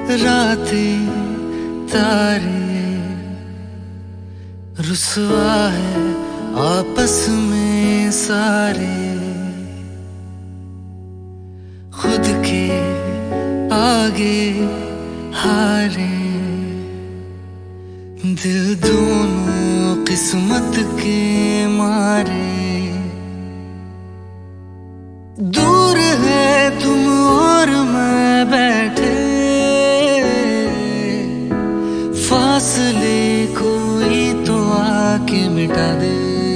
रातें तारे रुसवा है आपस में सारे, खुद के आगे हारे। दिल दोनों किस्मत के मारे, दूर है तुम और मैं बैठे, फासले कोई तो आके मिटा दे।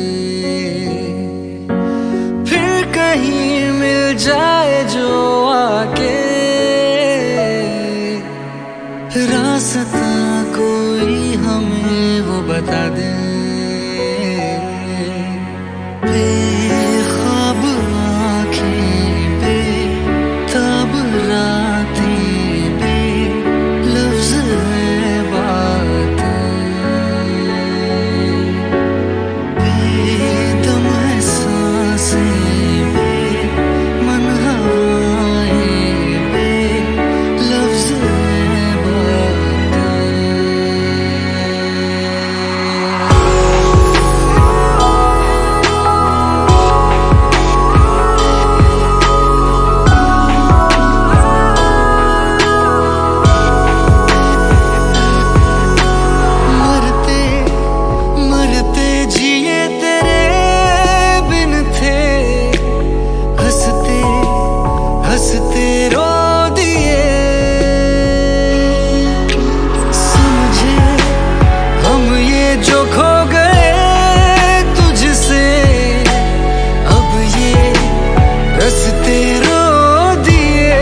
फिर कहीं मिल जाए जो आके, रास्ता कोई हमें वो बता दे। बेख्वाब आँखें बेताब रातें बेलफ्ज़ है बातें, बेदम है सांसें बेमन हवाएं बेलफ्ज़ है बातें। हंसते रो दिए, समझे हम ये जो खो गए तुझसे, अब ये रस्ते रो दिए।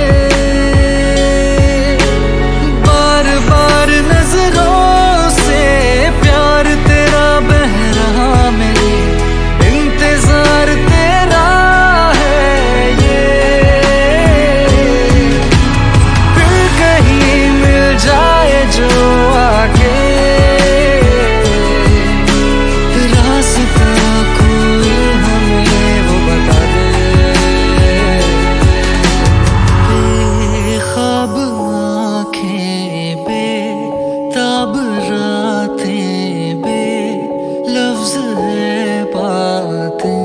बार बार नजरों से प्यार तेरा बह रहा, मेरे इंतजार तेरा जो आके, रास्ता कोई हमें वो बता दे। बेख्वाब आँखें बेताब रातें बेलफ्ज़ है बातें,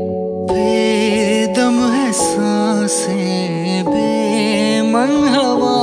बेदम है सांसें बेमन हवा